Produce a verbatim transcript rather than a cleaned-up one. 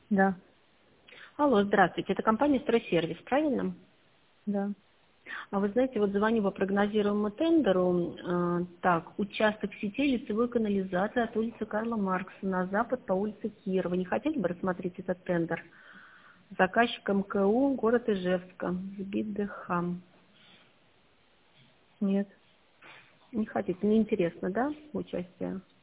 Да, Алло, здравствуйте. Это компания «Стройсервис», правильно? да. А вы знаете, вот звоню по прогнозируемому тендеру. Э, Так, участок сети лицевой канализации от улицы Карла Маркса на запад по улице Кирова. Не хотели бы рассмотреть этот тендер? Заказчик МКУ, город Ижевска, СГИДХАМ. Нет. Не хотите? Неинтересно, да, участие?